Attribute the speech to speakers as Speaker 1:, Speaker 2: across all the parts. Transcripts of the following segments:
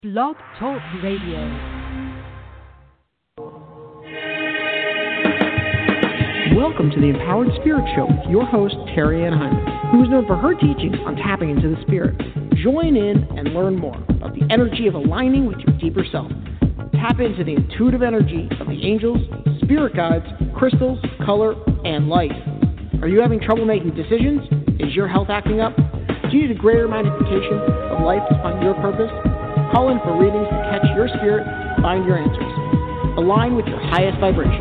Speaker 1: Blog Talk Radio.
Speaker 2: Welcome to the Empowered Spirit Show with your host, Terry Ann Hyman, who is known for her teachings on tapping into the spirit. Join in and learn more about the energy of aligning with your deeper self. Tap into the intuitive energy of the angels, spirit guides, crystals, color, and light. Are you having trouble making decisions? Is your health acting up? Do you need a greater magnification of life to find your purpose? Call in for readings to catch your spirit, find your answers. Align with your highest vibration.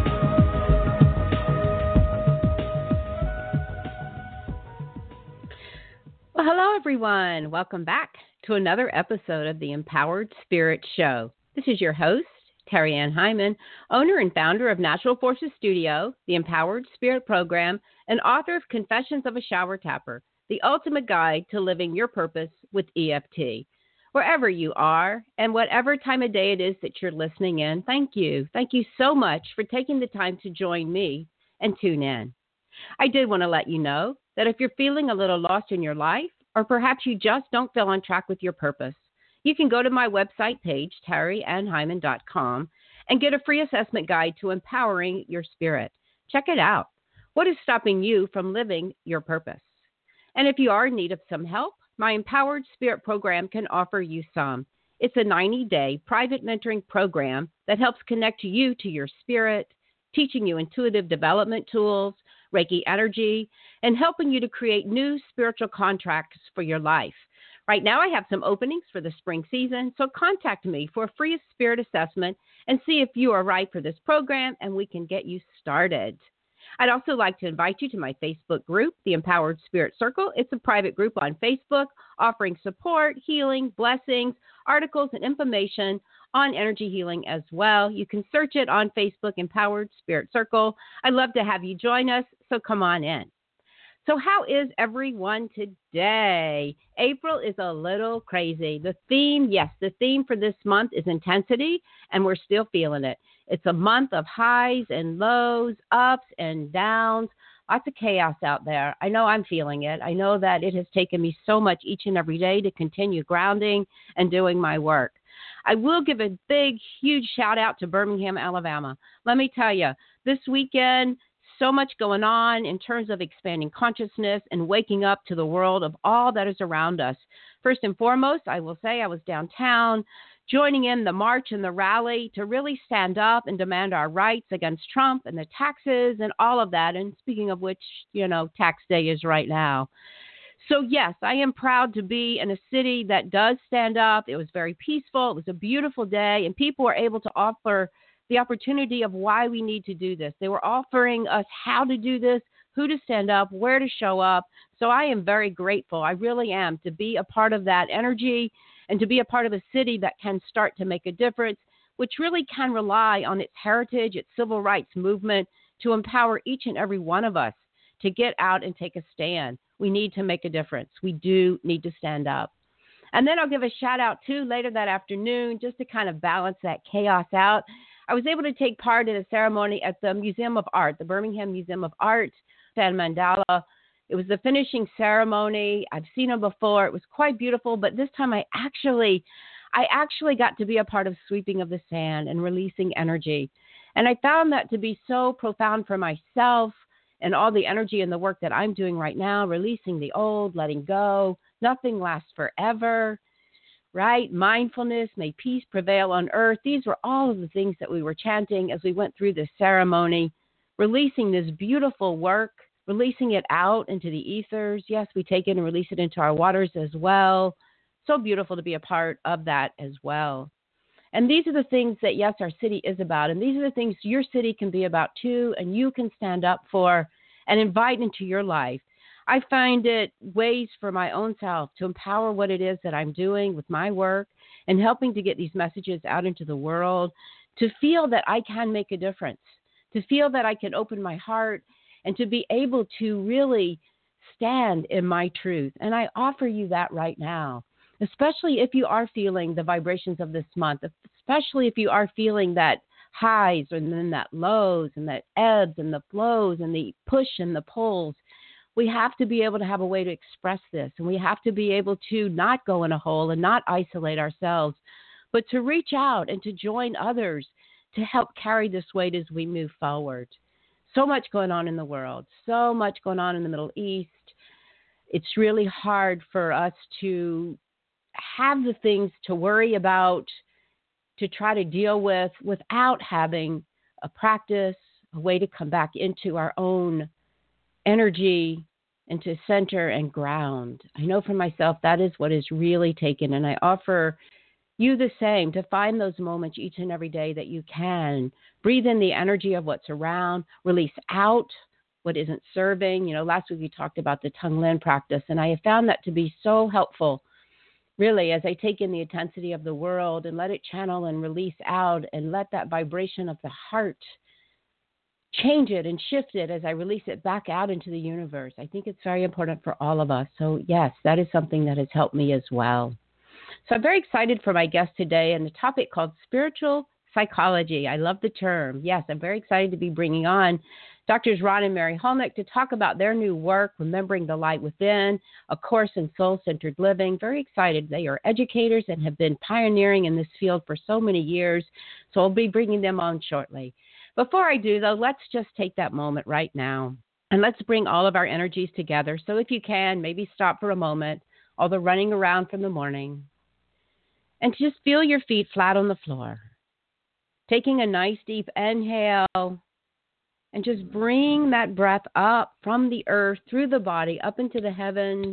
Speaker 3: Well, hello, everyone. Welcome back to another episode of the Empowered Spirit Show. This is your host, Terry Ann Hyman, owner and founder of Natural Forces Studio, the Empowered Spirit Program, and author of Confessions of a Shower Tapper, the ultimate guide to living your purpose with EFT. Wherever you are and whatever time of day it is that you're listening in, thank you. Thank you so much for taking the time to join me and tune in. I did want to let you know that if you're feeling a little lost in your life, or perhaps you just don't feel on track with your purpose, you can go to my website page, terryannhyman.com, and get a free assessment guide to empowering your spirit. Check it out. What is stopping you from living your purpose? And if you are in need of some help, my Empowered Spirit Program can offer you some. It's a 90-day private mentoring program that helps connect you to your spirit, teaching you intuitive development tools, Reiki energy, and helping you to create new spiritual contracts for your life. Right now, I have some openings for the spring season, so contact me for a free spirit assessment and see if you are right for this program, and we can get you started. I'd also like to invite you to my Facebook group, the Empowered Spirit Circle. It's a private group on Facebook offering support, healing, blessings, articles, and information on energy healing as well. You can search it on Facebook, Empowered Spirit Circle. I'd love to have you join us, so come on in. So how is everyone today? April is a little crazy. The theme for this month is intensity, and we're still feeling it. It's a month of highs and lows, ups and downs, lots of chaos out there. I know I'm feeling it. I know that it has taken me so much each and every day to continue grounding and doing my work. I will give a big, huge shout out to Birmingham, Alabama. Let me tell you, this weekend, so much going on in terms of expanding consciousness and waking up to the world of all that is around us. First and foremost, I will say I was downtown joining in the march and the rally to really stand up and demand our rights against Trump and the taxes and all of that. And speaking of which, tax day is right now. So yes, I am proud to be in a city that does stand up. It was very peaceful. It was a beautiful day, and people were able to offer the opportunity of why we need to do this. They were offering us how to do this, who to stand up, where to show up. So I am very grateful. I really am, to be a part of that energy and to be a part of a city that can start to make a difference, which really can rely on its heritage, its civil rights movement to empower each and every one of us to get out and take a stand. We need to make a difference. We do need to stand up. And then I'll give a shout out too later that afternoon, just to kind of balance that chaos out. I was able to take part in a ceremony at the Museum of Art, the Birmingham Museum of Art, Fan Mandala. It was the finishing ceremony. I've seen them before. It was quite beautiful, but this time I actually got to be a part of sweeping of the sand and releasing energy. And I found that to be so profound for myself and all the energy and the work that I'm doing right now, releasing the old, letting go. Nothing lasts forever. Right? Mindfulness, may peace prevail on earth. These were all of the things that we were chanting as we went through this ceremony, releasing this beautiful work, releasing it out into the ethers. Yes, we take it and release it into our waters as well. So beautiful to be a part of that as well. And these are the things that, yes, our city is about. And these are the things your city can be about too, and you can stand up for and invite into your life. I find it ways for my own self to empower what it is that I'm doing with my work and helping to get these messages out into the world, to feel that I can make a difference, to feel that I can open my heart and to be able to really stand in my truth. And I offer you that right now, especially if you are feeling the vibrations of this month, especially if you are feeling that highs and then that lows and that ebbs and the flows and the push and the pulls. we have to be able to have a way to express this, and we have to be able to not go in a hole and not isolate ourselves, but to reach out and to join others to help carry this weight as we move forward. So much going on in the world, so much going on in the Middle East. It's really hard for us to have the things to worry about, to try to deal with, without having a practice, a way to come back into our own energy and to center and ground. I know for myself that is what is really taken, and I offer you the same, to find those moments each and every day that you can. Breathe in the energy of what's around, release out what isn't serving. Last week we talked about the Tonglen practice, and I have found that to be so helpful, really, as I take in the intensity of the world and let it channel and release out, and let that vibration of the heart change it and shift it as I release it back out into the universe. I think it's very important for all of us. So yes, that is something that has helped me as well. So I'm very excited for my guest today and the topic called spiritual psychology. I love the term. Yes, I'm very excited to be bringing on Drs. Ron and Mary Hulnick to talk about their new work, Remembering the Light Within, a course in soul-centered living. Very excited. They are educators and have been pioneering in this field for so many years. So I'll be bringing them on shortly. Before I do, though, let's just take that moment right now and let's bring all of our energies together. So if you can, maybe stop for a moment, all the running around from the morning, and just feel your feet flat on the floor. Taking a nice deep inhale and just bring that breath up from the earth, through the body, up into the heavens.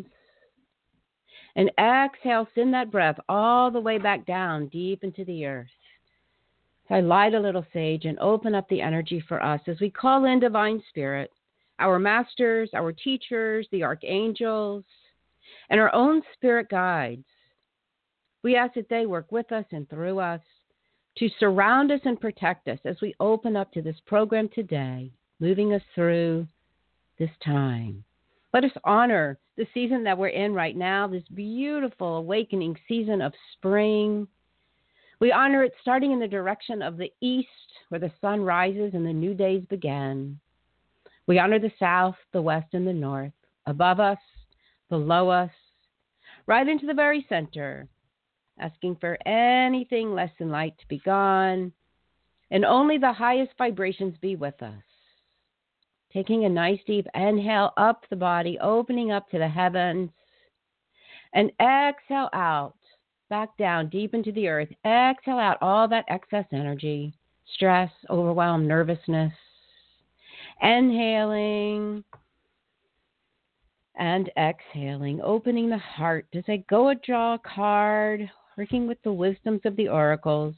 Speaker 3: And exhale, send that breath all the way back down, deep into the earth. So I light a little sage and open up the energy for us as we call in Divine Spirit, our masters, our teachers, the archangels, and our own spirit guides. We ask that they work with us and through us to surround us and protect us as we open up to this program today, moving us through this time. Let us honor the season that we're in right now, this beautiful awakening season of spring. We honor it starting in the direction of the east, where the sun rises and the new days begin. We honor the south, the west, and the north, above us, below us, right into the very center, asking for anything less than light to be gone, and only the highest vibrations be with us. Taking a nice deep inhale up the body, opening up to the heavens, and exhale out, back down deep into the earth. Exhale out all that excess energy, stress, overwhelm, nervousness. Inhaling and exhaling, opening the heart. As I go and draw a card, working with the wisdoms of the oracles.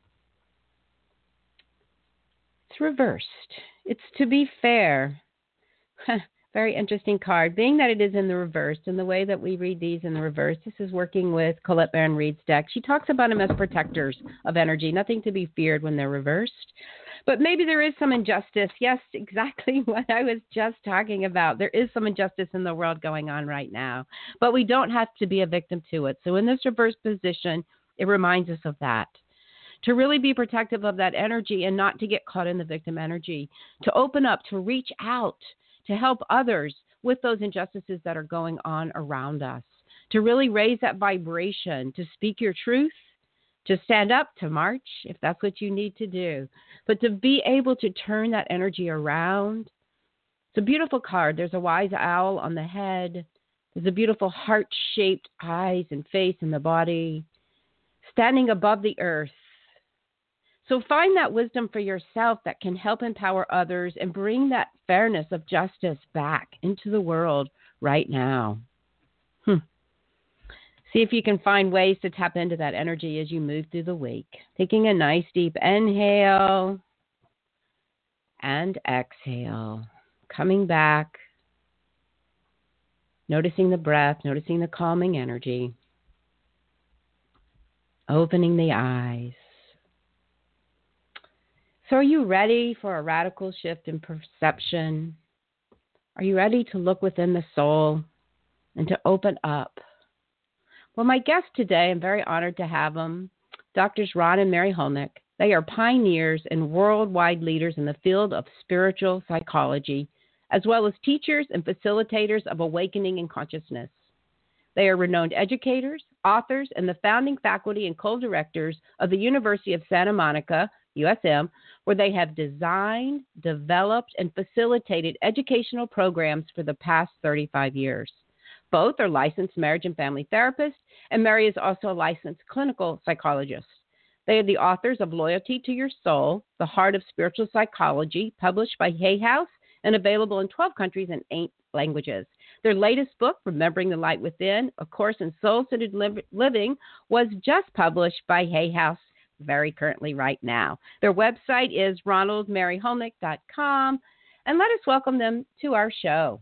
Speaker 3: It's reversed. It's to be fair. Very interesting card. Being that it is in the reverse, and the way that we read these in the reverse, this is working with Colette Baron Reed's deck. She talks about them as protectors of energy, nothing to be feared when they're reversed. But maybe there is some injustice. Yes, exactly what I was just talking about. There is some injustice in the world going on right now, but we don't have to be a victim to it. So in this reverse position, it reminds us of that. To really be protective of that energy and not to get caught in the victim energy. To open up, to reach out, to help others with those injustices that are going on around us. To really raise that vibration, to speak your truth, to stand up, to march, if that's what you need to do. But to be able to turn that energy around. It's a beautiful card. There's a wise owl on the head. There's a beautiful heart-shaped eyes and face in the body, standing above the earth. So find that wisdom for yourself that can help empower others and bring that fairness of justice back into the world right now. See if you can find ways to tap into that energy as you move through the week. Taking a nice deep inhale and exhale. Coming back. Noticing the breath, noticing the calming energy. Opening the eyes. So are you ready for a radical shift in perception? Are you ready to look within the soul and to open up? Well, my guest today, I'm very honored to have them, Drs. Ron and Mary Hulnick. They are pioneers and worldwide leaders in the field of spiritual psychology, as well as teachers and facilitators of awakening and consciousness. They are renowned educators, authors, and the founding faculty and co-directors of the University of Santa Monica, USM, where they have designed, developed, and facilitated educational programs for the past 35 years. Both are licensed marriage and family therapists, and Mary is also a licensed clinical psychologist. They are the authors of Loyalty to Your Soul, The Heart of Spiritual Psychology, published by Hay House and available in 12 countries and 8 languages. Their latest book, Remembering the Light Within, A Course in Soul-Centered Living, was just published by Hay House very currently right now. Their website is ronaldmaryholnick.com, and let us welcome them to our show.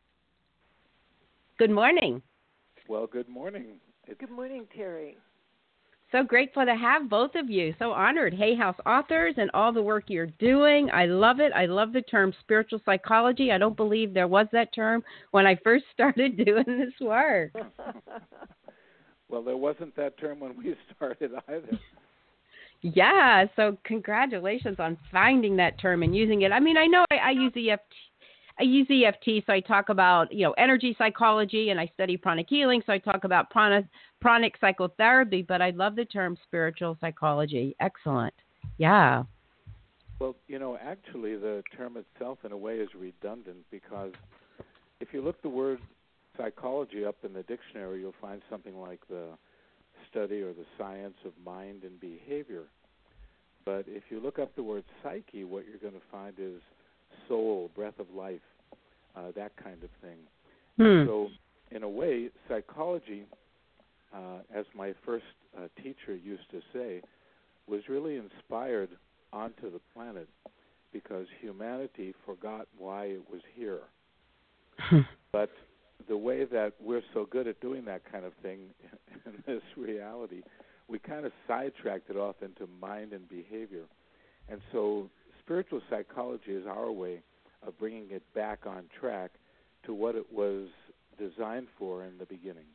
Speaker 3: Good morning.
Speaker 4: Well, good morning.
Speaker 5: Good morning, Terry.
Speaker 3: So grateful to have both of you. So honored. Hay House authors and all the work you're doing. I love it. I love the term spiritual psychology. I don't believe there was that term when I first started doing this work.
Speaker 4: Well, there wasn't that term when we started either.
Speaker 3: Yeah. So congratulations on finding that term and using it. I mean, I know I use EFT. I use EFT, so I talk about, energy psychology, and I study pranic healing, so I talk about pranic psychotherapy, but I love the term spiritual psychology. Excellent. Yeah.
Speaker 4: Well, actually the term itself in a way is redundant, because if you look the word psychology up in the dictionary, you'll find something like the study or the science of mind and behavior. But if you look up the word psyche, what you're going to find is soul, breath of life, that kind of thing. So, in a way, psychology, as my first teacher used to say, was really inspired onto the planet because humanity forgot why it was here. But the way that we're so good at doing that kind of thing in this reality, we kind of sidetracked it off into mind and behavior. And so spiritual psychology is our way of bringing it back on track to what it was designed for in the beginning.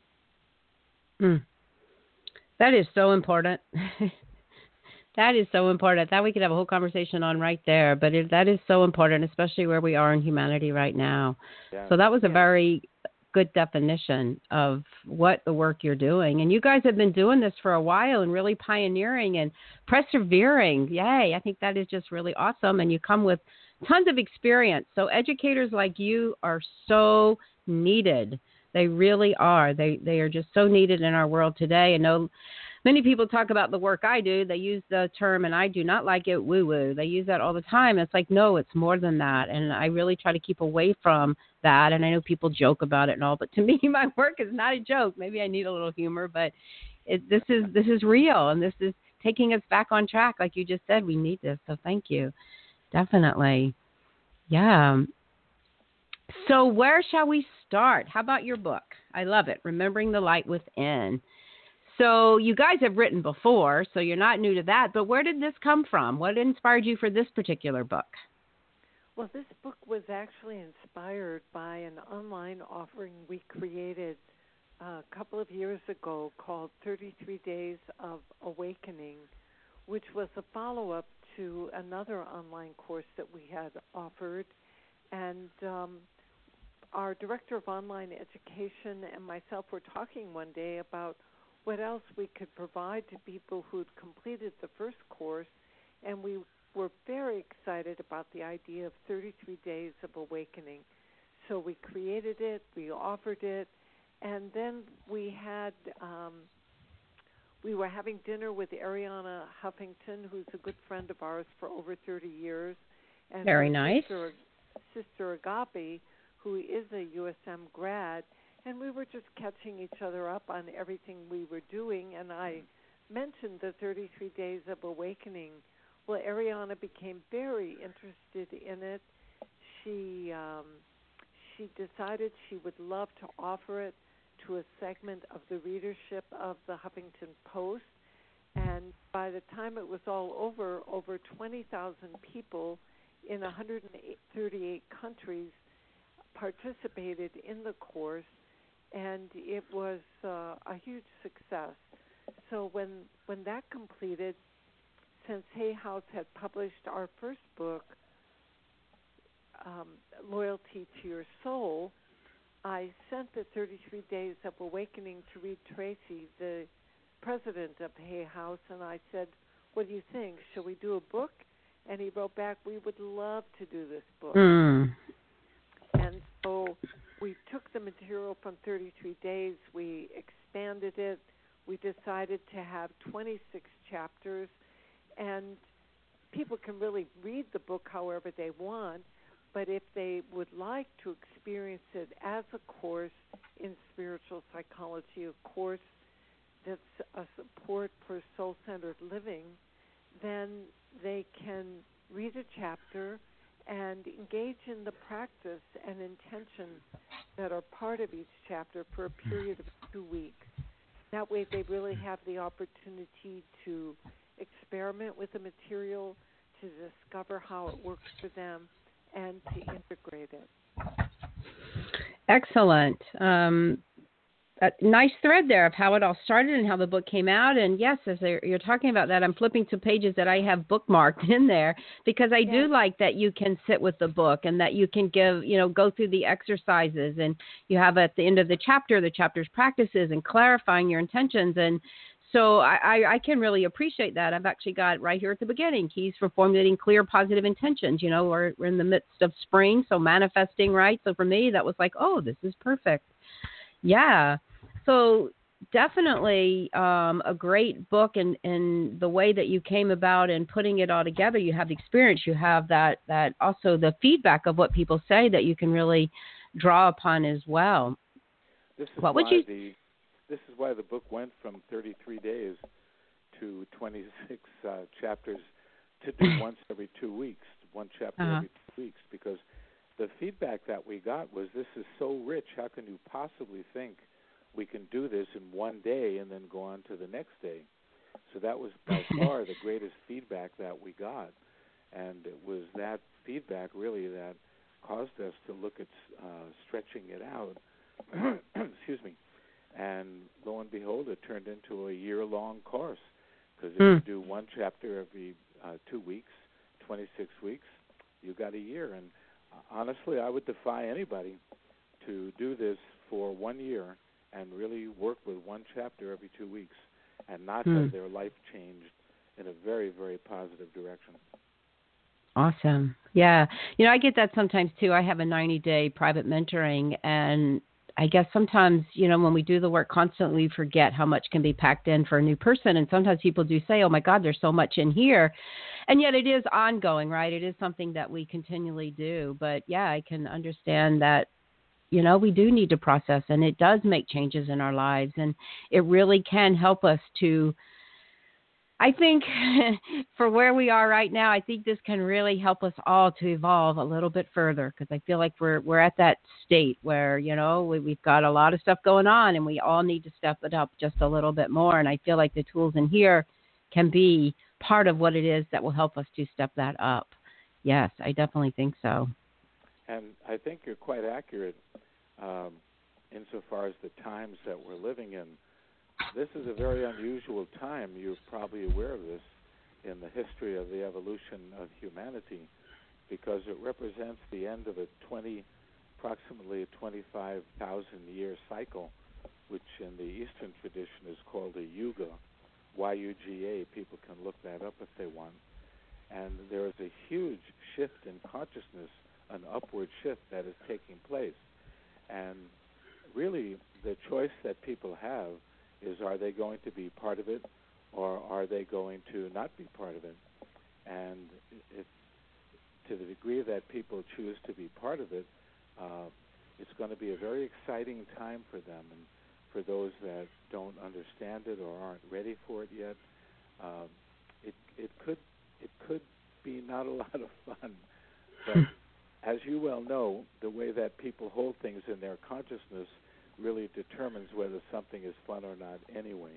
Speaker 3: That is so important. That is so important. That we could have a whole conversation on right there, but that is so important, especially where we are in humanity right now. Yeah. So that was a very good definition of what the work you're doing. And you guys have been doing this for a while and really pioneering and persevering. Yay. I think that is just really awesome. And you come with tons of experience. So educators like you are so needed. They really are. They are just so needed in our world today. I know many people talk about the work I do. They use the term, and I do not like it, woo-woo. They use that all the time. It's like, no, it's more than that. And I really try to keep away from that. And I know people joke about it and all, but to me, my work is not a joke. Maybe I need a little humor, but this is real, and this is taking us back on track. Like you just said, we need this. So thank you. Definitely. Yeah. So where shall we start? How about your book? I love it. Remembering the Light Within. So you guys have written before, so you're not new to that, but where did this come from? What inspired you for this particular book?
Speaker 5: Well, this book was actually inspired by an online offering we created a couple of years ago called 33 Days of Awakening, which was a follow-up to another online course that we had offered. And our director of online education and myself were talking one day about what else we could provide to people who'd completed the first course, and we were very excited about the idea of 33 Days of Awakening. So we created it, we offered it, and then we were having dinner with Ariana Huffington, who's a good friend of ours for over 30 years. And
Speaker 3: very nice.
Speaker 5: Sister Agape, who is a USM grad, and we were just catching each other up on everything we were doing, and I mentioned the 33 Days of Awakening. Well, Ariana became very interested in it. She decided she would love to offer it to a segment of the readership of the Huffington Post, and by the time it was all over 20,000 people in 138 countries participated in the course, and it was a huge success. So when that completed, since Hay House had published our first book loyalty to your soul, I sent the 33 Days of Awakening to Reed Tracy, the president of Hay House, and I said, what do you think? Shall we do a book? And he wrote back, we would love to do this book.
Speaker 3: Mm.
Speaker 5: And so we took the material from 33 Days, we expanded it, we decided to have 26 chapters, and people can really read the book however they want, but if they would like to experience it as a course in spiritual psychology, a course that's a support for soul-centered living, then they can read a chapter and engage in the practice and intentions that are part of each chapter for a period of 2 weeks. That way they really have the opportunity to experiment with the material, to discover how it works for them, and to integrate it.
Speaker 3: Excellent. A nice thread there of how it all started and how the book came out. And yes, as you're talking about that, I'm flipping to pages that I have bookmarked in there because I do like that you can sit with the book and that you can go through the exercises, and you have at the end of the chapter's practices and clarifying your intentions. And so I can really appreciate that. I've actually got right here at the beginning, keys for formulating clear, positive intentions. We're in the midst of spring, so manifesting, right? So for me, that was like, oh, this is perfect. Yeah. So definitely a great book, and the way that you came about and putting it all together. You have the experience, you have that also the feedback of what people say that you can really draw upon as well.
Speaker 4: This is why the book went from 33 days to 26 chapters to do once every 2 weeks, one chapter every 2 weeks, because the feedback that we got was, this is so rich, how can you possibly think we can do this in one day and then go on to the next day? So that was by far the greatest feedback that we got, and it was that feedback really that caused us to look at stretching it out. Excuse me. And lo and behold, it turned into a year-long course, because if you do one chapter every 2 weeks, 26 weeks, you got a year. And honestly, I would defy anybody to do this for 1 year and really work with one chapter every 2 weeks and not have their life changed in a very, very positive direction.
Speaker 3: Awesome. Yeah. I get that sometimes too. I have a 90-day private mentoring, and I guess sometimes, when we do the work constantly, we forget how much can be packed in for a new person. And sometimes people do say, oh my God, there's so much in here. And yet it is ongoing, right? It is something that we continually do. But yeah, I can understand that, we do need to process, and it does make changes in our lives. And it really can help us to, I think, for where we are right now, I think this can really help us all to evolve a little bit further, because I feel like we're at that state where, we've got a lot of stuff going on, and we all need to step it up just a little bit more. And I feel like the tools in here can be part of what it is that will help us to step that up. Yes, I definitely think so.
Speaker 4: And I think you're quite accurate insofar as the times that we're living in. This is a very unusual time. You're probably aware of this in the history of the evolution of humanity, because it represents the end of approximately a 25,000-year cycle, which in the Eastern tradition is called a yuga, Y-U-G-A. People can look that up if they want. And there is a huge shift in consciousness, an upward shift that is taking place. And really, the choice that people have is, are they going to be part of it, or are they going to not be part of it? And if, to the degree that people choose to be part of it, it's going to be a very exciting time for them. And for those that don't understand it or aren't ready for it yet, it could be not a lot of fun. But as you well know, the way that people hold things in their consciousness really determines whether something is fun or not anyway.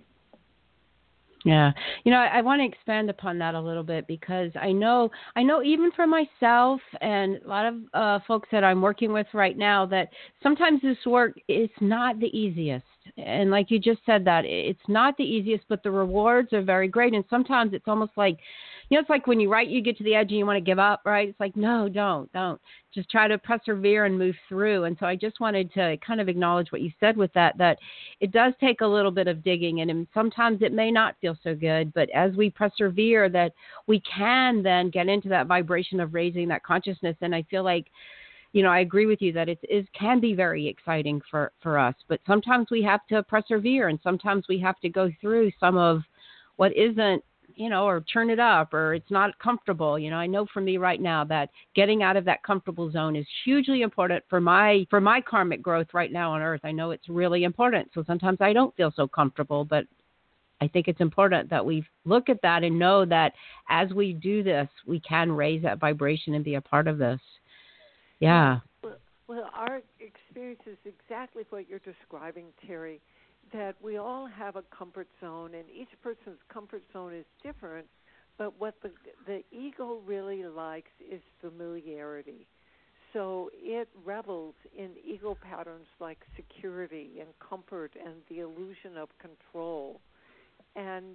Speaker 3: Yeah. I want to expand upon that a little bit, because I know even for myself and a lot of folks that I'm working with right now, that sometimes this work is not the easiest. And like you just said, that it's not the easiest, but the rewards are very great. And sometimes it's almost like, it's like when you get to the edge and you want to give up, right? It's like, no, don't. Just try to persevere and move through. And so I just wanted to kind of acknowledge what you said with that it does take a little bit of digging, and sometimes it may not feel so good, but as we persevere, that we can then get into that vibration of raising that consciousness. And I feel like, I agree with you that it can be very exciting for us, but sometimes we have to persevere, and sometimes we have to go through some of what isn't, or turn it up, or it's not comfortable. I know for me right now that getting out of that comfortable zone is hugely important for my karmic growth right now on Earth. I know it's really important. So sometimes I don't feel so comfortable, but I think it's important that we look at that and know that as we do this, we can raise that vibration and be a part of this. Yeah.
Speaker 5: Well, our experience is exactly what you're describing, Terry, that we all have a comfort zone, and each person's comfort zone is different, but what the ego really likes is familiarity. So it revels in ego patterns like security and comfort and the illusion of control. And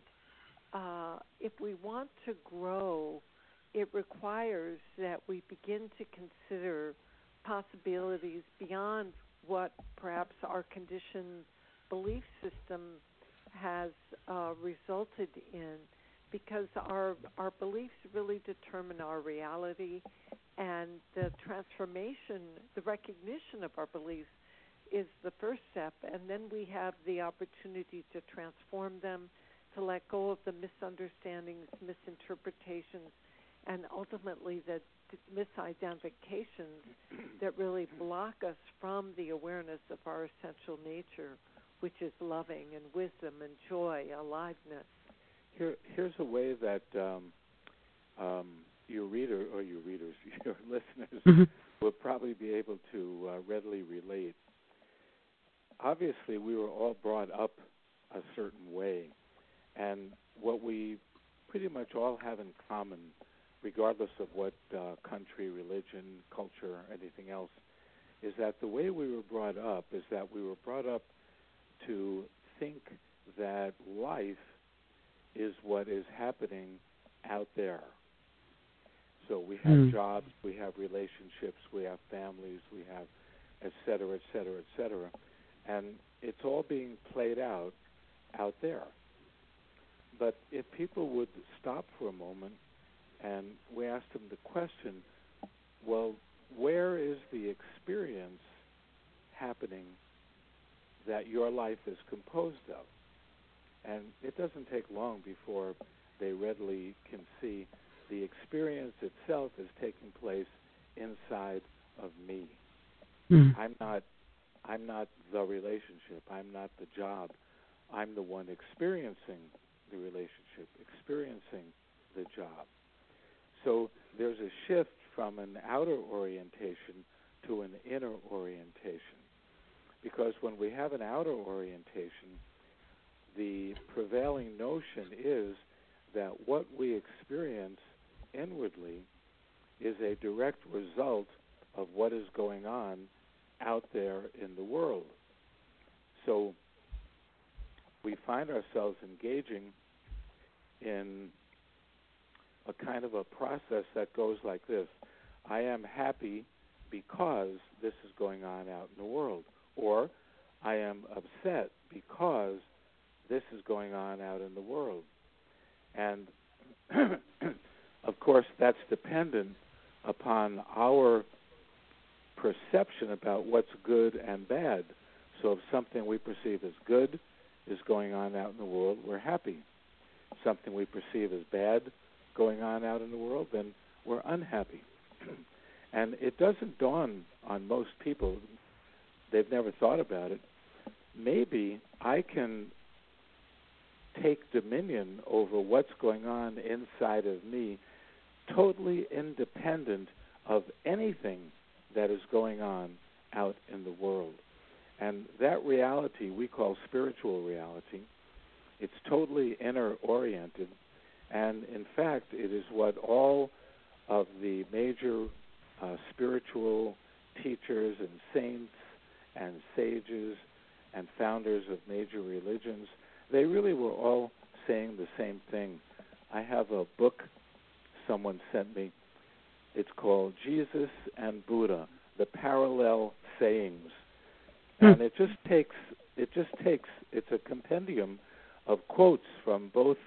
Speaker 5: if we want to grow, it requires that we begin to consider possibilities beyond what perhaps our conditioned belief system has resulted in, because our beliefs really determine our reality, and the transformation, the recognition of our beliefs is the first step, and then we have the opportunity to transform them, to let go of the misunderstandings, misinterpretations, and ultimately the misidentifications that really block us from the awareness of our essential nature, which is loving and wisdom and joy, aliveness.
Speaker 4: Here's a way that your listeners will probably be able to readily relate. Obviously, we were all brought up a certain way, and what we pretty much all have in common, regardless of what country, religion, culture, anything else, is that the way we were brought up is that we were brought up to think that life is what is happening out there. So we have jobs, we have relationships, we have families, we have et cetera, et cetera, et cetera. And it's all being played out there. But if people would stop for a moment and we asked them the question, well, where is the experience happening that your life is composed of? And it doesn't take long before they readily can see the experience itself is taking place inside of me. I'm not the relationship. I'm not the job. I'm the one experiencing the relationship, experiencing the job. So there's a shift from an outer orientation to an inner orientation. Because when we have an outer orientation, the prevailing notion is that what we experience inwardly is a direct result of what is going on out there in the world. So we find ourselves engaging in a kind of a process that goes like this. I am happy because this is going on out in the world. Or I am upset because this is going on out in the world. And of course, that's dependent upon our perception about what's good and bad. So if something we perceive as good is going on out in the world, we're happy. Something we perceive as bad going on out in the world, then we're unhappy. And it doesn't dawn on most people. They've never thought about it. Maybe I can take dominion over what's going on inside of me, totally independent of anything that is going on out in the world. And that reality we call spiritual reality. It's totally inner-oriented, and in fact, it is what all of the major spiritual teachers and saints and sages and founders of major religions, they really were all saying the same thing. I have a book someone sent me. It's called Jesus and Buddha, the Parallel Sayings. And it's a compendium of quotes from both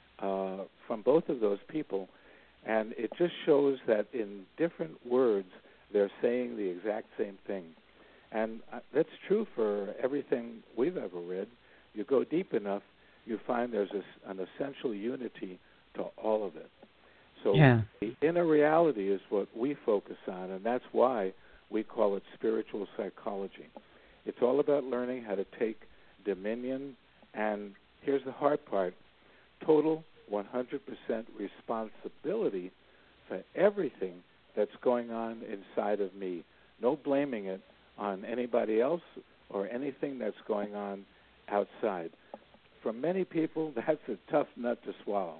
Speaker 4: of those people, and it just shows that in different words they're saying the exact same thing. And that's true for everything we've ever read. You go deep enough, you find there's an essential unity to all of it. So the inner reality is what we focus on, and that's why we call it spiritual psychology. It's all about learning how to take dominion, and here's the hard part, total 100% responsibility for everything that's going on inside of me. No blaming it on anybody else or anything that's going on outside. For many people, that's a tough nut to swallow.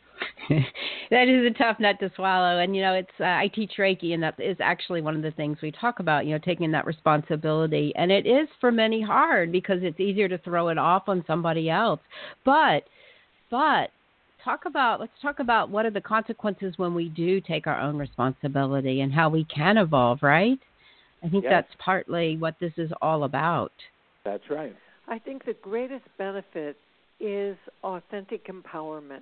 Speaker 3: That is a tough nut to swallow. And, it's I teach Reiki, and that is actually one of the things we talk about, taking that responsibility. And it is for many hard because it's easier to throw it off on somebody else. But let's talk about what are the consequences when we do take our own responsibility and how we can evolve, right? I think that's partly what this is all about.
Speaker 4: That's right.
Speaker 5: I think the greatest benefit is authentic empowerment.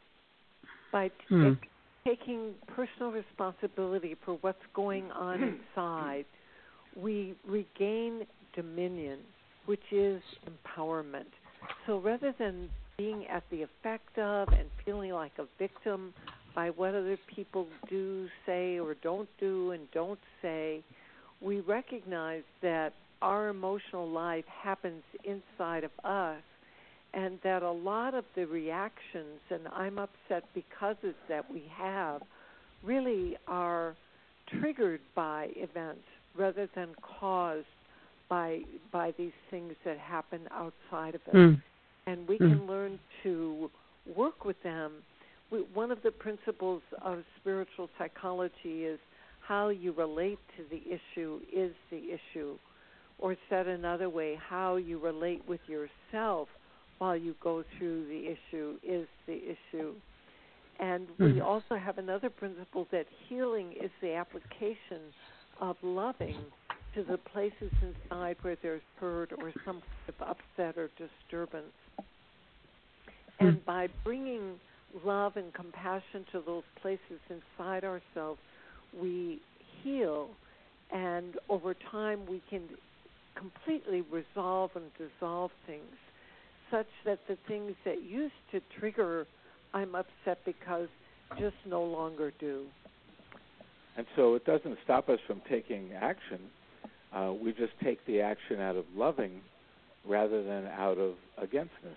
Speaker 5: By taking personal responsibility for what's going on inside, we regain dominion, which is empowerment. So rather than being at the effect of and feeling like a victim by what other people do, say, or don't do and don't say, we recognize that our emotional life happens inside of us, and that a lot of the reactions, and I'm upset because of that we have, really are triggered by events rather than caused by these things that happen outside of us. And we can learn to work with them. One of the principles of spiritual psychology is how you relate to the issue is the issue. Or said another way, how you relate with yourself while you go through the issue is the issue. And we also have another principle that healing is the application of loving to the places inside where there's hurt or some kind of upset or disturbance. And by bringing love and compassion to those places inside ourselves, we heal, and over time we can completely resolve and dissolve things, such that the things that used to trigger I'm upset because just no longer do.
Speaker 4: And so it doesn't stop us from taking action. We just take the action out of loving rather than out of againstness.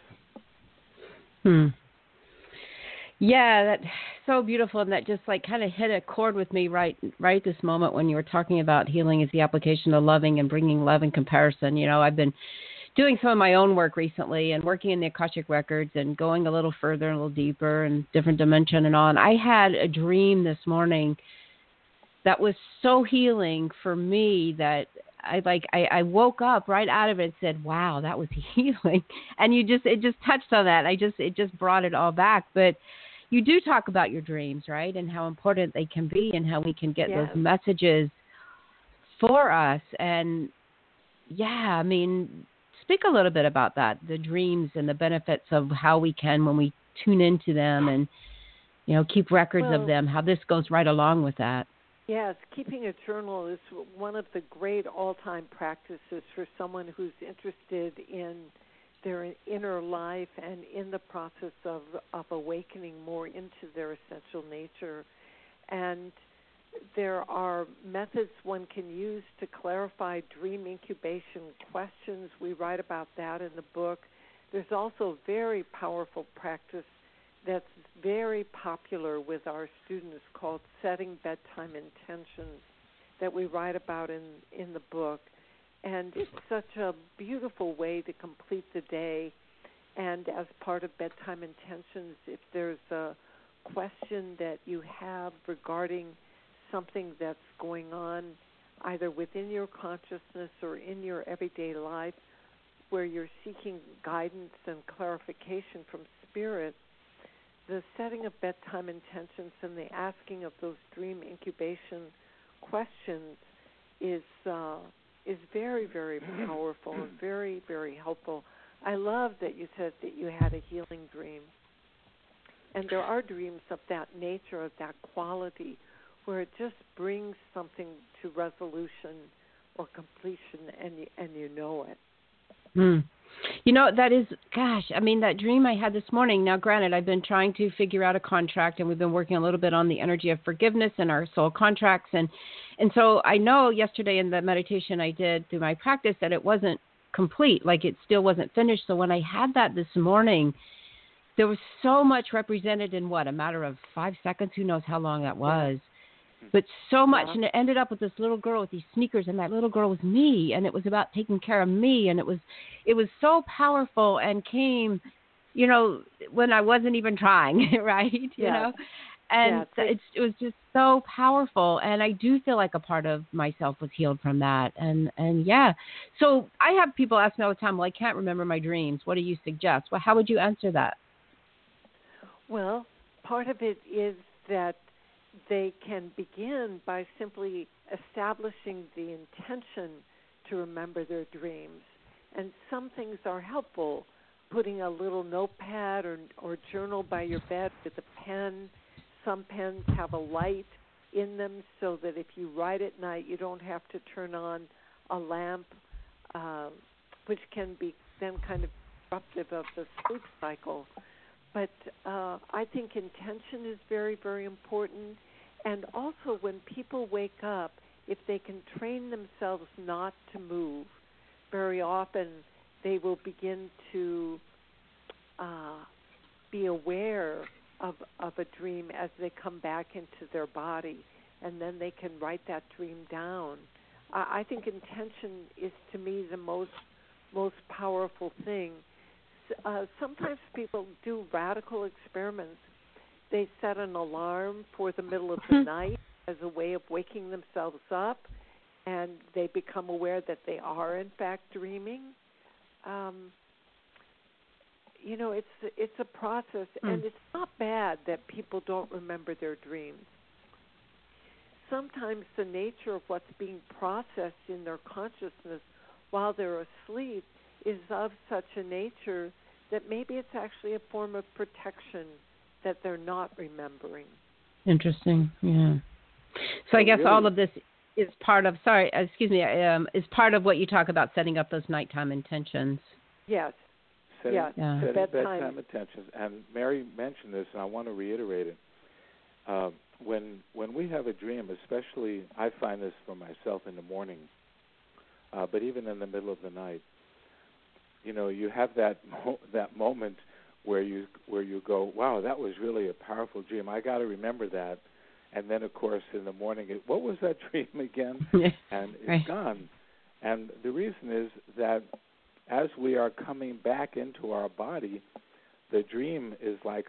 Speaker 3: Yeah, that's so beautiful, and that just kind of hit a chord with me right this moment when you were talking about healing as the application of loving and bringing love in comparison. I've been doing some of my own work recently and working in the Akashic Records and going a little further and a little deeper and different dimension and all. And I had a dream this morning that was so healing for me that I woke up right out of it and said, wow, that was healing. And it just touched on that. It just brought it all back. But you do talk about your dreams, right? And how important they can be and how we can get those messages for us. And speak a little bit about that, the dreams and the benefits of how we can, when we tune into them and, keep records of them, how this goes right along with that.
Speaker 5: Yes, keeping a journal is one of the great all-time practices for someone who's interested in their inner life and in the process of awakening more into their essential nature. And there are methods one can use to clarify dream incubation questions. We write about that in the book. There's also a very powerful practice that's very popular with our students called setting bedtime intentions that we write about in the book. And it's such a beautiful way to complete the day. And as part of bedtime intentions, if there's a question that you have regarding something that's going on either within your consciousness or in your everyday life, where you're seeking guidance and clarification from Spirit, the setting of bedtime intentions and the asking of those dream incubation questions is very, very powerful and very, very helpful. I love that you said that you had a healing dream. And there are dreams of that nature, of that quality, where it just brings something to resolution or completion, and you know it.
Speaker 3: You know, that is, gosh, I mean, that dream I had this morning, now granted, I've been trying to figure out a contract, and we've been working a little bit on the energy of forgiveness and our soul contracts. And so I know yesterday in the meditation I did through my practice that it wasn't complete, like it still wasn't finished. So when I had that this morning, there was so much represented in a matter of 5 seconds, who knows how long that was. But so much, and it ended up with this little girl with these sneakers, and that little girl was me, and it was about taking care of me, and it was so powerful and came, you know, when I wasn't even trying, right? You know, and it was just so powerful, and I do feel like a part of myself was healed from that, and yeah. So I have people ask me all the time, well, I can't remember my dreams. What do you suggest? Well, how would you answer that?
Speaker 5: Well, part of it is that they can begin by simply establishing the intention to remember their dreams. And some things are helpful, putting a little notepad or journal by your bed with a pen. Some pens have a light in them so that if you write at night, you don't have to turn on a lamp, which can be then kind of disruptive of the sleep cycle. But I think intention is very, very important. And also when people wake up, if they can train themselves not to move, very often they will begin to be aware of a dream as they come back into their body, and then they can write that dream down. I think intention is, to me, the most powerful thing. Sometimes people do radical experiments. They set an alarm for the middle of the night as a way of waking themselves up, and they become aware that they are, in fact, dreaming. You know, it's a process, and it's not bad that people don't remember their dreams. Sometimes the nature of what's being processed in their consciousness while they're asleep is of such a nature that maybe it's actually a form of protection that they're not remembering.
Speaker 3: Interesting, yeah. So I guess really, all of this is part of, is part of what you talk about, setting up those nighttime intentions.
Speaker 5: Yes.
Speaker 4: Setting bedtime intentions. And Mary mentioned this, and I want to reiterate it. When we have a dream, especially, I find this for myself in the morning, but even in the middle of the night, you know, you have that moment where you go, wow, that was really a powerful dream. I got to remember that. And then, of course, in the morning, what was that dream again? And it's gone. And the reason is that as we are coming back into our body, the dream is like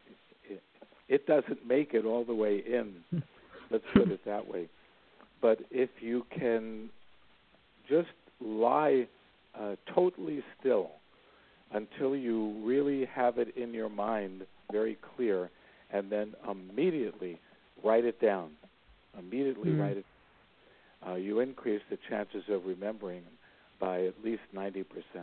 Speaker 4: it doesn't make it all the way in. Let's put it that way. But if you can just lie totally still until you really have it in your mind very clear, and then immediately write it down. Write it. You increase the chances of remembering by at least 90%.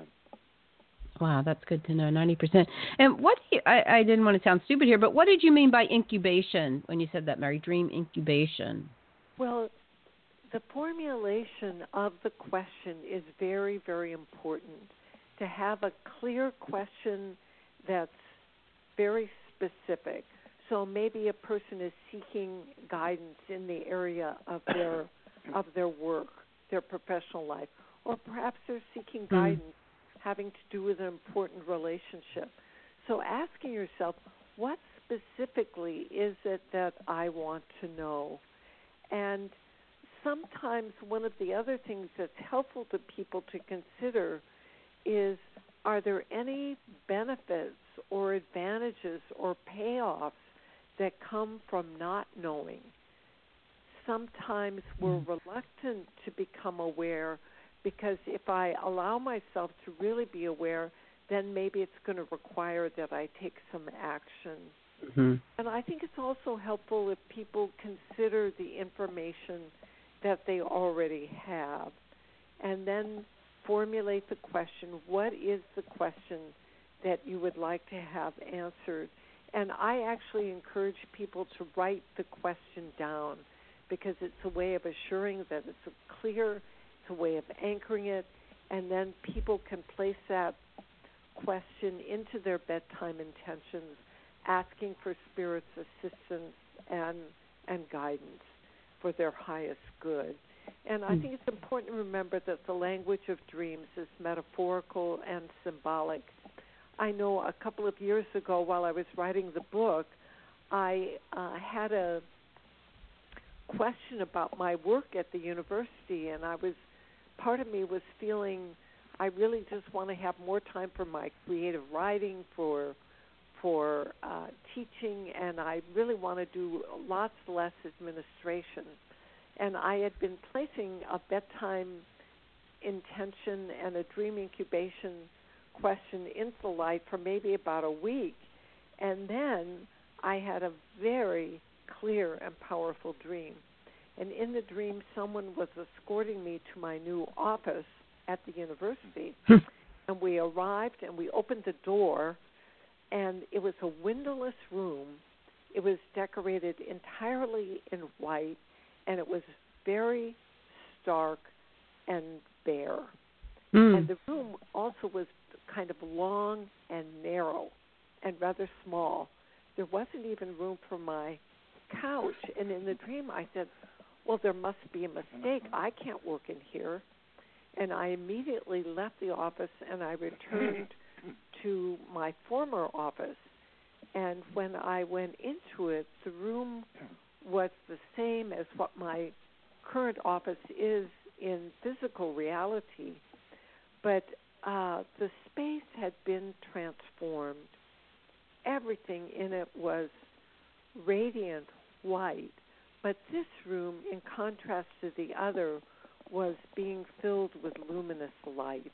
Speaker 3: Wow, that's good to know, 90%. And what I didn't want to sound stupid here, but what did you mean by incubation when you said that, Mary? Dream incubation.
Speaker 5: Well, the formulation of the question is very, very important. To have a clear question that's very specific. So maybe a person is seeking guidance in the area of their work, their professional life, or perhaps they're seeking guidance having to do with an important relationship. So asking yourself, what specifically is it that I want to know? And sometimes one of the other things that's helpful to people to consider is, are there any benefits or advantages or payoffs that come from not knowing? Sometimes we're reluctant to become aware because if I allow myself to really be aware, then maybe it's going to require that I take some action.
Speaker 3: Mm-hmm.
Speaker 5: And I think it's also helpful if people consider the information that they already have and then formulate the question, what is the question that you would like to have answered? And I actually encourage people to write the question down because it's a way of assuring that it's clear, it's a way of anchoring it, and then people can place that question into their bedtime intentions, asking for Spirit's assistance and guidance for their highest good. And I think it's important to remember that the language of dreams is metaphorical and symbolic. I know a couple of years ago while I was writing the book, I had a question about my work at the university, and part of me was feeling I really just want to have more time for my creative writing, for teaching, and I really want to do lots less administration. And I had been placing a bedtime intention and a dream incubation question into the light for maybe about a week. And then I had a very clear and powerful dream. And in the dream, someone was escorting me to my new office at the university. And we arrived and we opened the door, and it was a windowless room. It was decorated entirely in white, and it was very stark and bare. And the room also was kind of long and narrow and rather small. There wasn't even room for my couch. And in the dream, I said, well, there must be a mistake. I can't work in here. And I immediately left the office, and I returned to my former office. And when I went into it, the room was the same as what my current office is in physical reality, but the space had been transformed. Everything in it was radiant white, but this room, in contrast to the other, was being filled with luminous light.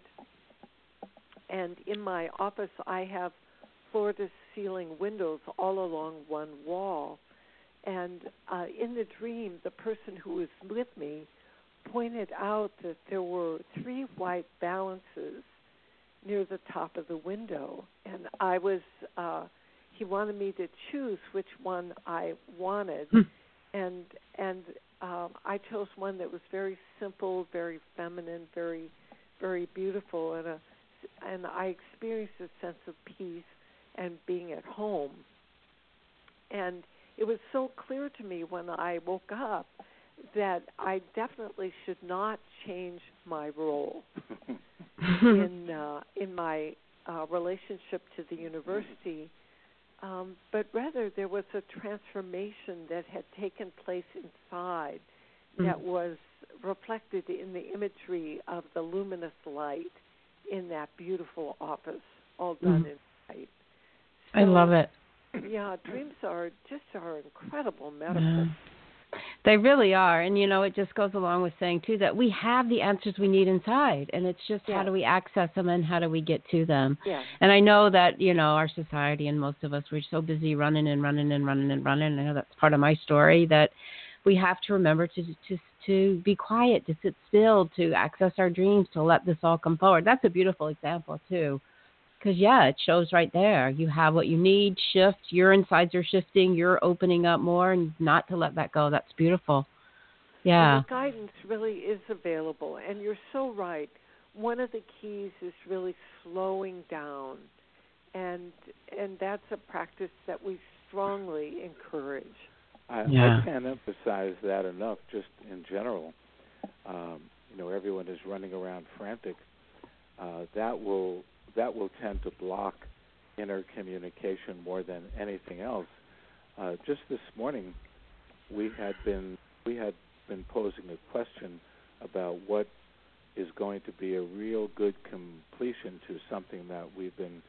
Speaker 5: And in my office, I have floor-to-ceiling windows all along one wall. And in the dream, the person who was with me pointed out that there were 3 white balances near the top of the window. And he wanted me to choose which one I wanted. And I chose one that was very simple, very feminine, very, very beautiful, and I experienced a sense of peace and being at home. And it was so clear to me when I woke up that I definitely should not change my role in my relationship to the university, but rather there was a transformation that had taken place inside that was reflected in the imagery of the luminous light in that beautiful office, all done in white. So,
Speaker 3: I love it.
Speaker 5: Yeah, dreams are incredible metaphors.
Speaker 3: They really are. And, it just goes along with saying, too, that we have the answers we need inside. And it's just how do we access them and how do we get to them?
Speaker 5: Yeah.
Speaker 3: And I know that, our society and most of us, we're so busy running and running and running and running. I know that's part of my story, that we have to remember to be quiet, to sit still, to access our dreams, to let this all come forward. That's a beautiful example, too. Because, it shows right there. You have what you need, shift. Your insides are shifting. You're opening up more, and not to let that go. That's beautiful. Yeah.
Speaker 5: And the guidance really is available. And you're so right. One of the keys is really slowing down. And that's a practice that we strongly encourage.
Speaker 4: I can't emphasize that enough just in general. Everyone is running around frantic. That will tend to block inner communication more than anything else. Just this morning, we had been posing a question about what is going to be a real good completion to something that we've been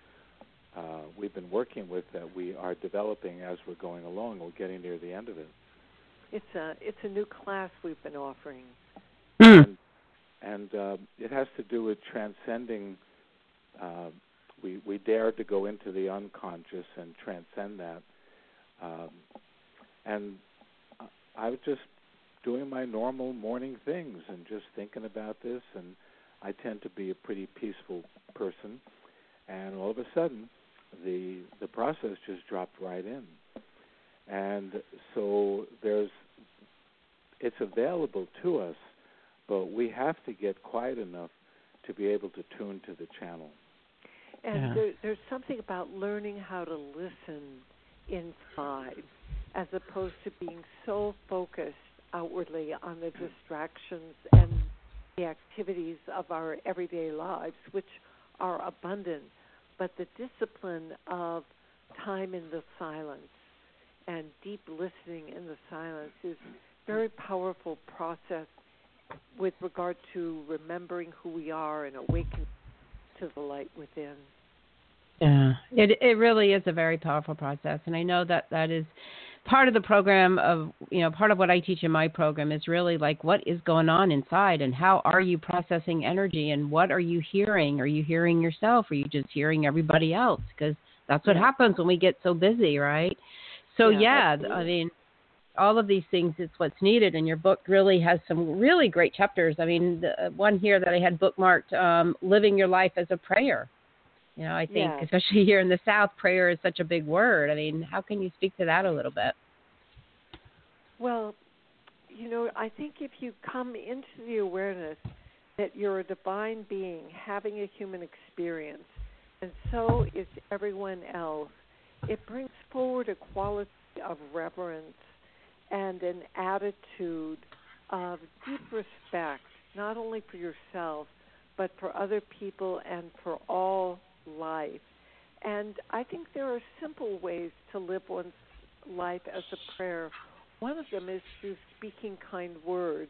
Speaker 4: working with, that we are developing as we're going along. We're getting near the end of it.
Speaker 5: It's a new class we've been offering.
Speaker 4: And it has to do with transcending. We dare to go into the unconscious and transcend that. And I was just doing my normal morning things and just thinking about this, and I tend to be a pretty peaceful person, and all of a sudden the process just dropped right in. And so it's available to us, but we have to get quiet enough to be able to tune to the channel.
Speaker 5: And there's something about learning how to listen inside as opposed to being so focused outwardly on the distractions and the activities of our everyday lives, which are abundant. But the discipline of time in the silence and deep listening in the silence is a very powerful process with regard to remembering who we are and awakening to the light within.
Speaker 3: Yeah, it really is a very powerful process, and I know that is part of the program of, part of what I teach in my program is really like what is going on inside and how are you processing energy and what are you hearing? Are you hearing yourself? Or are you just hearing everybody else? Because that's what happens when we get so busy, right? So, I mean, all of these things is what's needed, and your book really has some really great chapters. I mean, the one here that I had bookmarked, Living Your Life as a Prayer. I think, especially here in the South, prayer is such a big word. I mean, how can you speak to that a little bit?
Speaker 5: Well, I think if you come into the awareness that you're a divine being having a human experience, and so is everyone else, it brings forward a quality of reverence and an attitude of deep respect, not only for yourself, but for other people and for all life. And I think there are simple ways to live one's life as a prayer. One of them is through speaking kind words.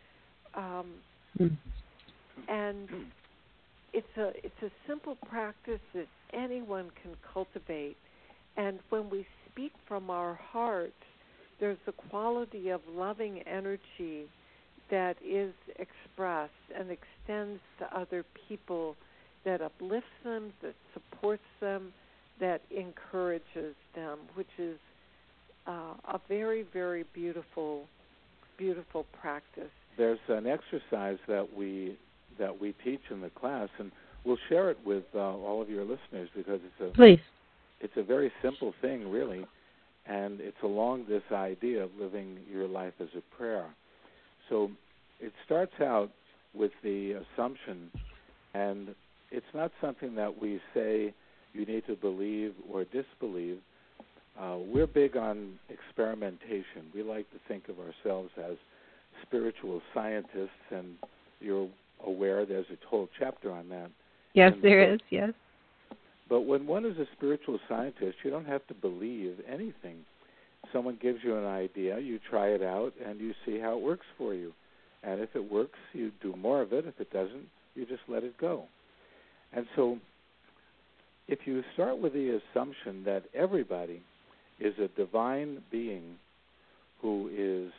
Speaker 5: And it's a simple practice that anyone can cultivate. And when we speak from our hearts, there's a quality of loving energy that is expressed and extends to other people, that uplifts them, that supports them, that encourages them, which is a very, very beautiful, beautiful practice.
Speaker 4: There's an exercise that we teach in the class, and we'll share it with all of your listeners because it's a very simple thing, really, and it's along this idea of living your life as a prayer. So it starts out with the assumption, and it's not something that we say you need to believe or disbelieve. We're big on experimentation. We like to think of ourselves as spiritual scientists, and you're aware there's a whole chapter on that.
Speaker 3: Yes, there is, yes.
Speaker 4: But when one is a spiritual scientist, you don't have to believe anything. Someone gives you an idea, you try it out, and you see how it works for you. And if it works, you do more of it. If it doesn't, you just let it go. And so if you start with the assumption that everybody is a divine being who is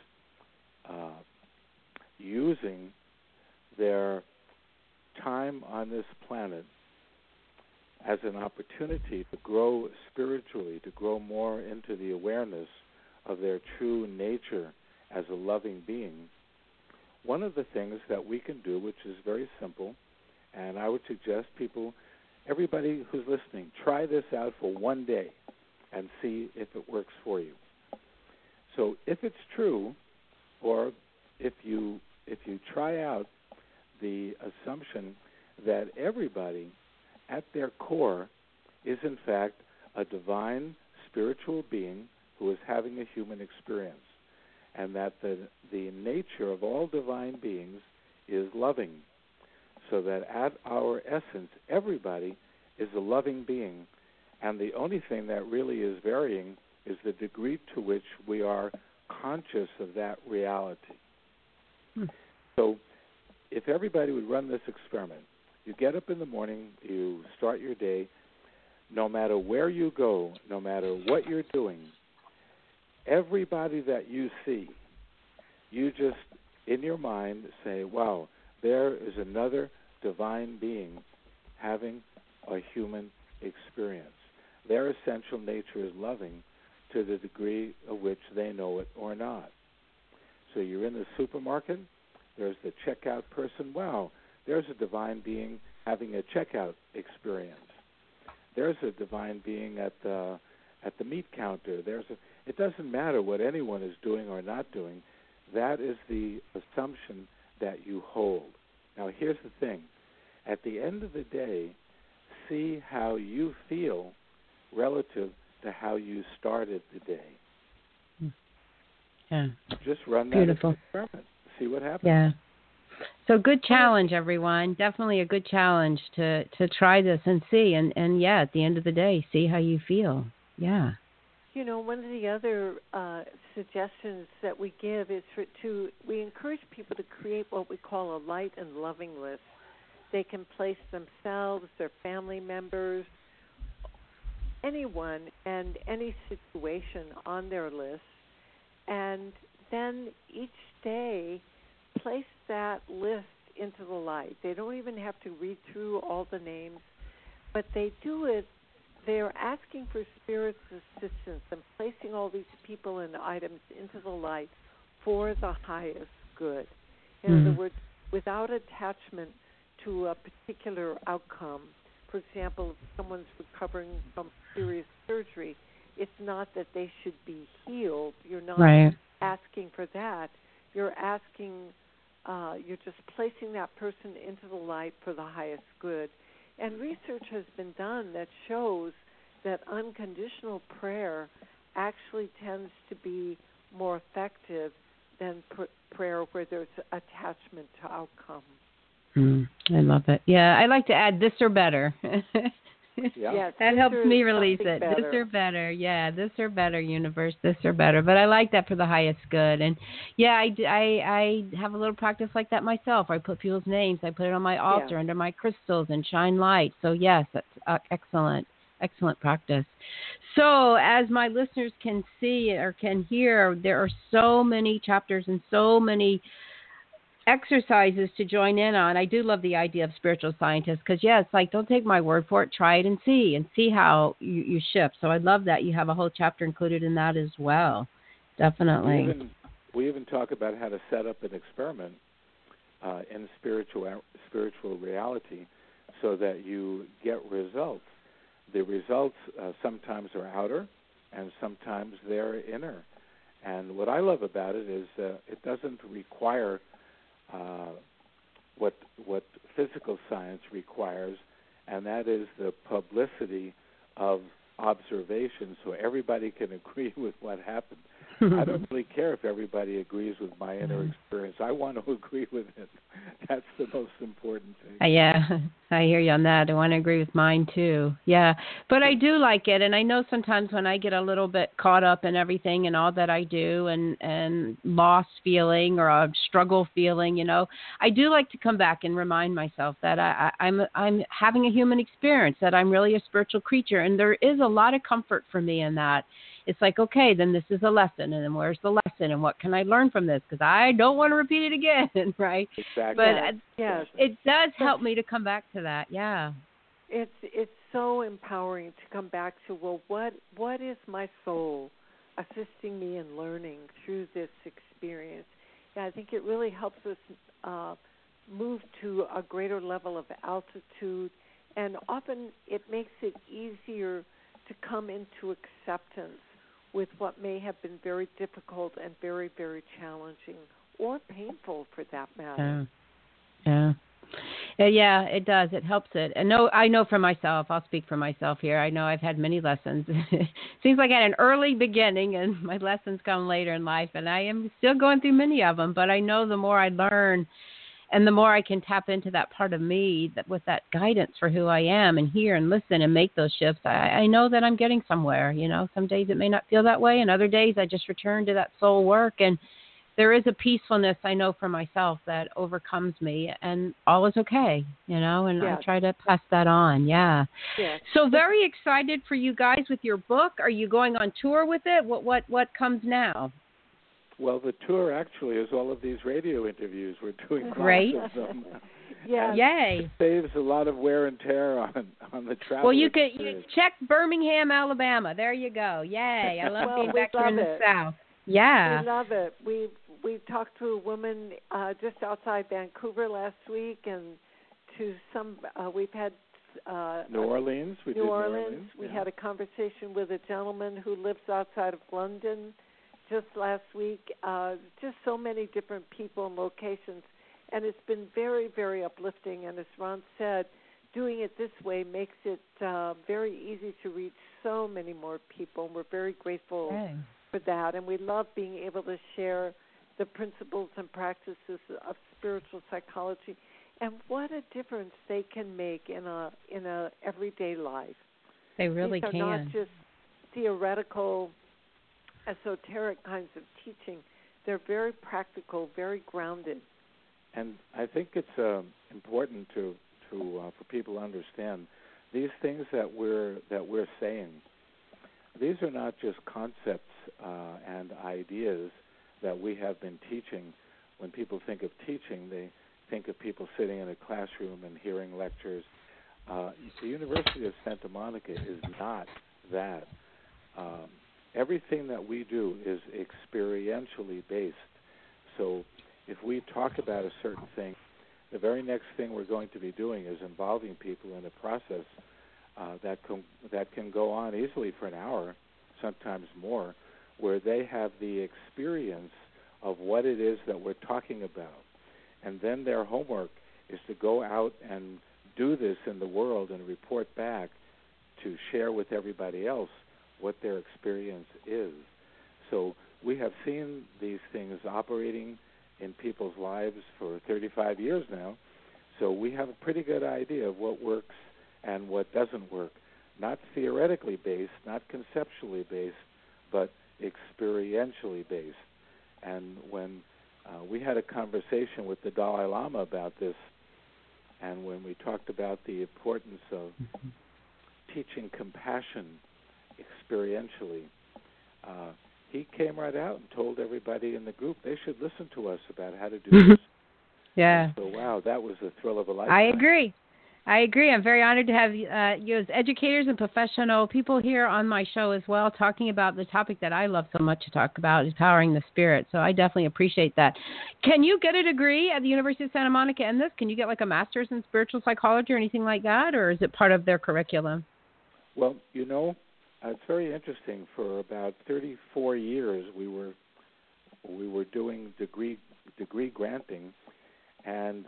Speaker 4: using their time on this planet as an opportunity to grow spiritually, to grow more into the awareness of their true nature as a loving being, one of the things that we can do, which is very simple, and I would suggest people, everybody who's listening, try this out for one day and see if it works for you. So if it's true, or if you try out the assumption that everybody at their core is in fact a divine spiritual being who is having a human experience, and that the nature of all divine beings is loving, so that at our essence everybody is a loving being, and the only thing that really is varying is the degree to which we are conscious of that reality. So if everybody would run this experiment, you get up in the morning, you start your day, no matter where you go, no matter what you're doing, everybody that you see, you just, in your mind, say, wow, there is another divine being having a human experience. Their essential nature is loving to the degree of which they know it or not. So you're in the supermarket, there's the checkout person. Wow, there's a divine being having a checkout experience. There's a divine being at the meat counter. It doesn't matter what anyone is doing or not doing. That is the assumption that you hold. Now, here's the thing. At the end of the day, see how you feel relative to how you started the day.
Speaker 3: Yeah.
Speaker 4: Just run that
Speaker 3: Beautiful
Speaker 4: experiment. See what happens.
Speaker 3: Yeah. So good challenge, everyone. Definitely a good challenge to try this and see. And yeah, at the end of the day, see how you feel. Yeah.
Speaker 5: You know, one of the other suggestions that we give is we encourage people to create what we call a light and loving list. They can place themselves, their family members, anyone and any situation on their list, and then each day place that list into the light. They don't even have to read through all the names, but they do it. They're asking for Spirit's assistance and placing all these people and items into the light for the highest good. In other words, without attachment to a particular outcome. For example, if someone's recovering from serious surgery, it's not that they should be healed. You're not asking for that. You're asking, you're just placing that person into the light for the highest good. And research has been done that shows that unconditional prayer actually tends to be more effective than prayer where there's attachment to outcome.
Speaker 3: I love it. Yeah, I like to add this or better.
Speaker 5: Yes,
Speaker 3: that helps me release it.
Speaker 5: Better.
Speaker 3: This or better. Yeah, this or better, universe. This or better. But I like that for the highest good. And yeah, I have a little practice like that myself. I put people's names. I put it on my altar under my crystals and shine light. So yes, that's excellent. Excellent practice. So as my listeners can see or can hear, there are so many chapters and so many exercises to join in on. I do love the idea of spiritual scientists because, yeah, it's like, don't take my word for it. Try it and see how you shift. So I love that you have a whole chapter included in that as well. Definitely.
Speaker 4: We even talk about how to set up an experiment in spiritual reality so that you get results. The results sometimes are outer and sometimes they're inner. And what I love about it is it doesn't require what physical science requires, and that is the publicity of observation so everybody can agree with what happened. I don't really care if everybody agrees with my inner experience. I want to agree with it. That's the most important thing.
Speaker 3: Yeah, I hear you on that. I want to agree with mine too. Yeah, but I do like it, and I know sometimes when I get a little bit caught up in everything and all that I do and lost feeling or a struggle feeling, you know, I do like to come back and remind myself that I'm having a human experience, that I'm really a spiritual creature, and there is a lot of comfort for me in that. It's like, okay, then this is a lesson, and then where's the lesson, and what can I learn from this? Because I don't want to repeat it again, right?
Speaker 4: Exactly.
Speaker 3: But
Speaker 5: yes.
Speaker 3: It does help me to come back to that, yeah.
Speaker 5: It's so empowering to come back to, well, what is my soul assisting me in learning through this experience? Yeah, I think it really helps us move to a greater level of altitude, and often it makes it easier to come into acceptance with what may have been very difficult and very, very challenging or painful for that matter.
Speaker 3: Yeah, it does. It helps it. And I know for myself, I'll speak for myself here. I know I've had many lessons. Seems like I had an early beginning and my lessons come later in life, and I am still going through many of them, but I know the more I learn and the more I can tap into that part of me that with that guidance for who I am and hear and listen and make those shifts, I know that I'm getting somewhere. You know, some days it may not feel that way, and other days I just return to that soul work, and there is a peacefulness I know for myself that overcomes me, and all is okay, you know, and I try to pass that on. Yeah. So very excited for you guys with your book. Are you going on tour with it? What comes now?
Speaker 4: Well, the tour actually is all of these radio interviews. We're doing
Speaker 3: Great.
Speaker 4: lots of them.
Speaker 5: Yeah.
Speaker 3: Yay.
Speaker 4: It saves a lot of wear and tear on the travel.
Speaker 3: Well, you
Speaker 4: experience.
Speaker 3: check Birmingham, Alabama. There you go. Yay. I love
Speaker 5: Well,
Speaker 3: being
Speaker 5: we
Speaker 3: back here in
Speaker 5: love
Speaker 3: the
Speaker 5: it.
Speaker 3: South. Yeah.
Speaker 5: We love it. We talked to a woman just outside Vancouver last week, and to some we've had
Speaker 4: New Orleans. We did
Speaker 5: New
Speaker 4: New
Speaker 5: Orleans. We
Speaker 4: yeah.
Speaker 5: had a conversation with a gentleman who lives outside of London just last week. Just so many different people and locations, and it's been very, very uplifting. And as Ron said, doing it this way makes it very easy to reach so many more people. And we're very grateful for that, and we love being able to share the principles and practices of spiritual psychology, and what a difference they can make in a everyday life.
Speaker 3: They really
Speaker 5: These are
Speaker 3: can.
Speaker 5: not just theoretical, esoteric kinds of teaching. They're very practical, very grounded.
Speaker 4: And I think it's important for people to understand these things that we're saying. These are not just concepts and ideas that we have been teaching. When people think of teaching, they think of people sitting in a classroom and hearing lectures. The University of Santa Monica is not that. Everything that we do is experientially based. So if we talk about a certain thing, the very next thing we're going to be doing is involving people in a process that can go on easily for an hour, sometimes more, where they have the experience of what it is that we're talking about. And then their homework is to go out and do this in the world and report back to share with everybody else what their experience is. So we have seen these things operating in people's lives for 35 years now, so we have a pretty good idea of what works and what doesn't work. Not theoretically based, not conceptually based, but experientially based. And when we had a conversation with the Dalai Lama about this, and when we talked about the importance of teaching compassion experientially, he came right out and told everybody in the group they should listen to us about how to do this.
Speaker 3: Yeah.
Speaker 4: So, wow, that was the thrill of a lifetime.
Speaker 3: I agree. I'm very honored to have you as educators and professional people here on my show as well, talking about the topic that I love so much to talk about, empowering the spirit. So I definitely appreciate that. Can you get a degree at the University of Santa Monica in this? Can you get like a master's in spiritual psychology or anything like that, or is it part of their curriculum?
Speaker 4: Well, it's very interesting. For about 34 years, we were doing degree granting, and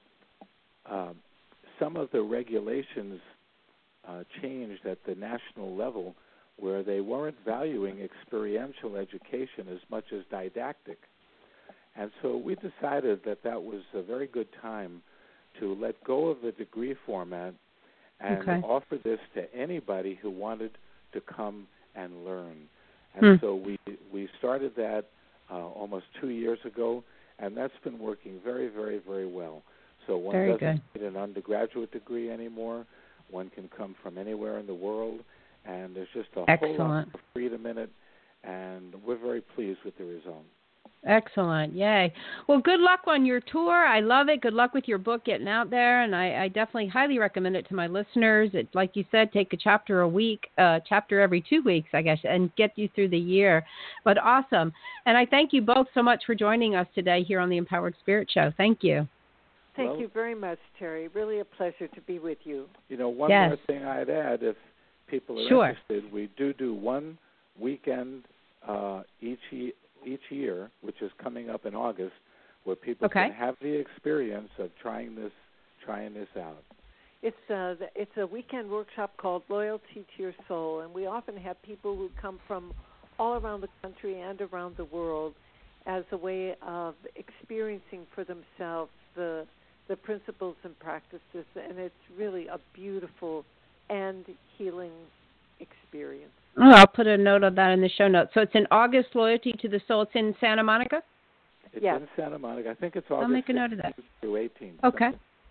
Speaker 4: some of the regulations changed at the national level, where they weren't valuing experiential education as much as didactic. And so we decided that was a very good time to let go of the degree format and offer this to anybody who wanted to come and learn. And so we started that almost 2 years ago, and that's been working very, very, very well. So one doesn't need an undergraduate degree anymore. One can come from anywhere in the world, and there's just a whole lot of freedom in it, and we're very pleased with the result.
Speaker 3: Excellent. Yay. Well, good luck on your tour. I love it. Good luck with your book getting out there, and I definitely highly recommend it to my listeners. It, like you said, take a chapter a week, chapter every 2 weeks, I guess, and get you through the year. But awesome. And I thank you both so much for joining us today here on the Empowered Spirit Show. Thank you.
Speaker 5: Thank you very much, Terry. Really a pleasure to be with you.
Speaker 4: One more thing I'd add, if people are interested, we do one weekend each year, which is coming up in August, where people can have the experience of trying this out.
Speaker 5: It's a weekend workshop called Loyalty to Your Soul, and we often have people who come from all around the country and around the world as a way of experiencing for themselves the principles and practices, and it's really a beautiful and healing experience.
Speaker 3: Oh, I'll put a note of that in the show notes. So it's in August, Loyalty to the Soul. It's in Santa Monica?
Speaker 4: It's in Santa Monica. I think it's August
Speaker 3: I'll make a note of that.
Speaker 4: through 18th.
Speaker 3: Okay.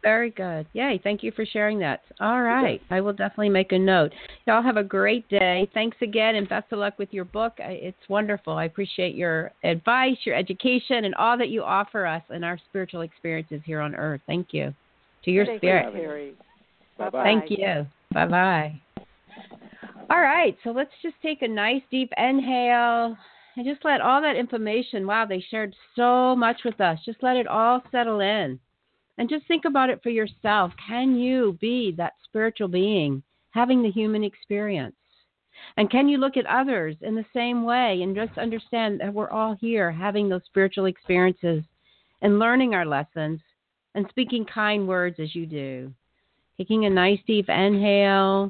Speaker 3: Very good. Yay. Thank you for sharing that. All right. I will definitely make a note. Y'all have a great day. Thanks again, and best of luck with your book. It's wonderful. I appreciate your advice, your education, and all that you offer us in our spiritual experiences here on Earth. Thank you. To your spirit.
Speaker 5: Thank you, Terry.
Speaker 4: Bye-bye.
Speaker 3: Thank you. Bye-bye. All right. So let's just take a nice deep inhale and just let all that information, wow, they shared so much with us. Just let it all settle in. And just think about it for yourself. Can you be that spiritual being having the human experience? And can you look at others in the same way and just understand that we're all here having those spiritual experiences and learning our lessons and speaking kind words as you do? Taking a nice deep inhale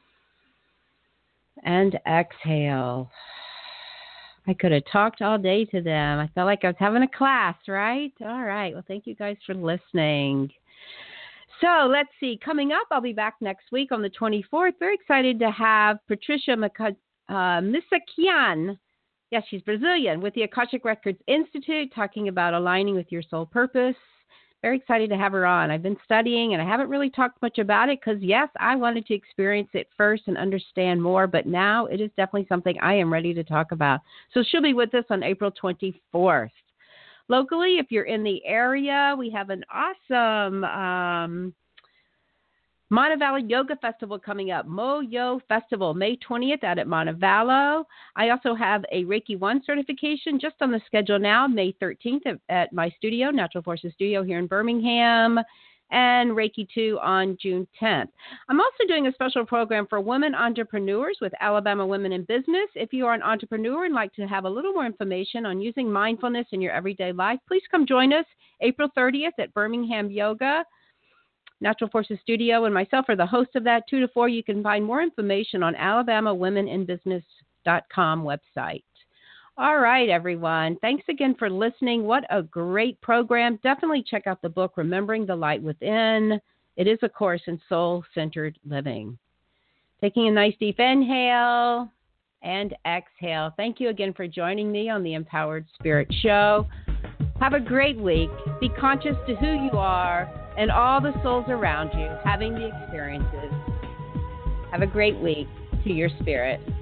Speaker 3: and exhale. I could have talked all day to them. I felt like I was having a class, right? All right. Well, thank you guys for listening. So let's see. Coming up, I'll be back next week on the 24th. Very excited to have Patricia Misakian. Yes, she's Brazilian, with the Akashic Records Institute, talking about aligning with your soul purpose. Very excited to have her on. I've been studying, and I haven't really talked much about it because, yes, I wanted to experience it first and understand more, but now it is definitely something I am ready to talk about. So she'll be with us on April 24th. Locally, if you're in the area, we have an awesome Montevallo Yoga Festival coming up, Mo-Yo Festival, May 20th out at Montevallo. I also have a Reiki 1 certification just on the schedule now, May 13th at my studio, Natural Forces Studio here in Birmingham, and Reiki 2 on June 10th. I'm also doing a special program for women entrepreneurs with Alabama Women in Business. If you are an entrepreneur and like to have a little more information on using mindfulness in your everyday life, please come join us April 30th at Birmingham Yoga. Natural Forces Studio and myself are the host of that, 2 to 4. You can find more information on alabamawomeninbusiness.com website. All right, everyone. Thanks again for listening. What a great program. Definitely check out the book, Remembering the Light Within. It is a course in soul-centered living. Taking a nice deep inhale and exhale. Thank you again for joining me on the Empowered Spirit Show. Have a great week. Be conscious to who you are and all the souls around you having the experiences. Have a great week to your spirit.